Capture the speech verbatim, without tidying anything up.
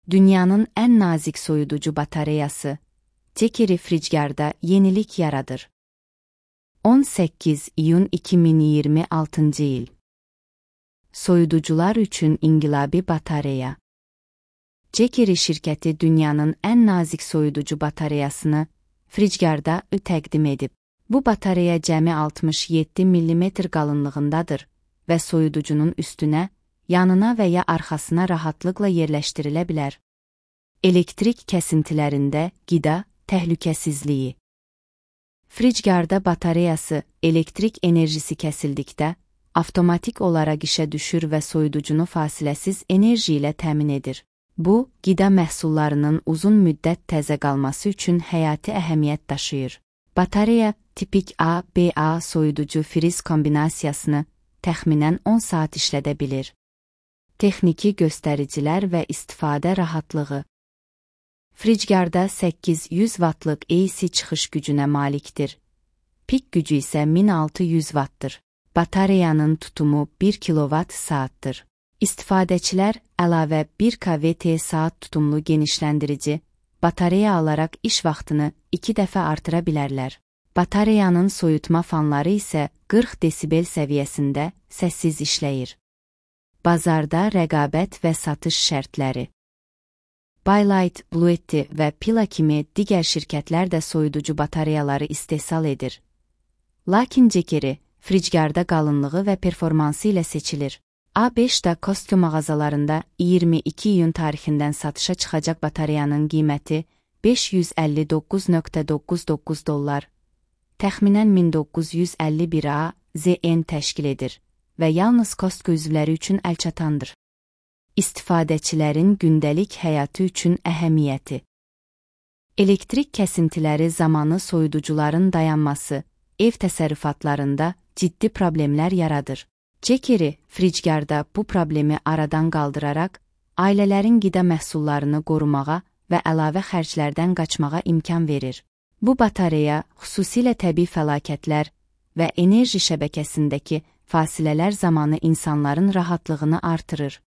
dünyanın ən nazik soyuducu batareyası, Cekeri Fricgar'da yenilik yaradır. on səkkiz iyun iki min iyirmi altıncı il. Soyuducular üçün inqilabi batareya. Cekeri şirkəti dünyanın ən nazik soyuducu batareyasını Fricgar'da təqdim edib. Bu batareya cəmi altmış yeddi millimetr qalınlığındadır və soyuducunun üstünə, yanına və ya arxasına rahatlıqla yerləşdirilə bilər. Elektrik kəsintilərində qida təhlükəsizliyi. Fricgar'da batareyası elektrik enerjisi kəsildikdə avtomatik olaraq işə düşür və soyuducunu fasiləsiz enerji ilə təmin edir. Bu, qida məhsullarının uzun müddət təzə qalması üçün həyati əhəmiyyət daşıyır. Batareya, tipik A B A soyuducu friz kombinasiyasını təxminən on saat işlədə bilir. Texniki göstəricilər və istifadə rahatlığı. Fricgar'da səkkiz yüz vatlıq A C çıxış gücünə malikdir. Pik gücü isə min altı yüz vattdır. Batareyanın tutumu bir kilovat saatdır. İstifadəçilər əlavə bir kW saat tutumlu genişləndirici, batareya alaraq iş vaxtını iki dəfə artıra bilərlər. Batareyanın soyutma fanları isə qırx desibel səviyyəsində səssiz işləyir. Bazarda rəqabət və satış şərtləri. Baylight, Bluetti və Pila kimi digər şirkətlər də soyuducu batareyaları istehsal edir. Lakin Cekeri, Fricgar'da qalınlığı və performansı ilə seçilir. A beşdə Costco mağazalarında iyirmi iki iyun tarixindən satışa çıxacaq batareyanın qiyməti beş yüz əlli doqquz min doqquz yüz doqquz dollar, təxminən min doqquz yüz əlli bir A Z N təşkil edir və yalnız Costco üzvləri üçün əlçatandır. İstifadəçilərin gündəlik həyatı üçün əhəmiyyəti. Elektrik kəsintiləri zamanı soyuducuların dayanması, ev təsərrüfatlarında ciddi problemlər yaradır. Cekeri, Fricgar'da bu problemi aradan qaldıraraq, ailələrin qida məhsullarını qorumağa və əlavə xərclərdən qaçmağa imkan verir. Bu batareya xüsusilə təbii fəlakətlər və enerji şəbəkəsindəki fasilələr zamanı insanların rahatlığını artırır.